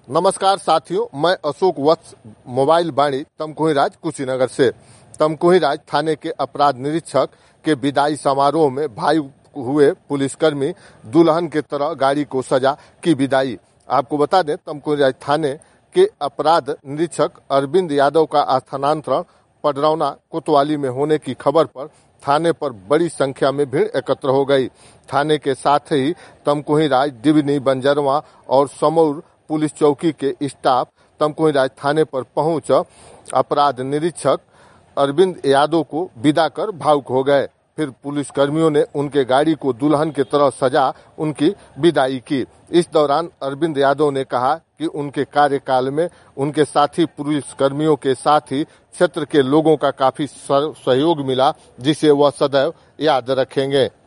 नमस्कार साथियों, मैं अशोक वत्स मोबाइल बाणी तमकुही राज कुशीनगर से। तमकुही राज थाने के अपराध निरीक्षक के विदाई समारोह में भाई हुए पुलिसकर्मी दुल्हन के तरह गाड़ी को सजा की विदाई। आपको बता दें, तमकुही राज थाने के अपराध निरीक्षक अरविंद यादव का स्थानांतरण पडरौना कोतवाली में होने की खबर पर थाने पर बड़ी संख्या में भीड़ एकत्र हो गई। थाने के साथ ही तमकुही राज, डिबनी, बंजरवा और समौर पुलिस चौकी के स्टाफ तमकुही राज थाने पर पहुंच अपराध निरीक्षक अरविंद यादव को विदा कर भावुक हो गए। फिर पुलिस कर्मियों ने उनके गाड़ी को दुल्हन की तरह सजा उनकी विदाई की। इस दौरान अरविंद यादव ने कहा कि उनके कार्यकाल में उनके साथी पुलिस कर्मियों के साथ ही क्षेत्र के लोगों का काफी सहयोग मिला, जिसे वह सदैव याद रखेंगे।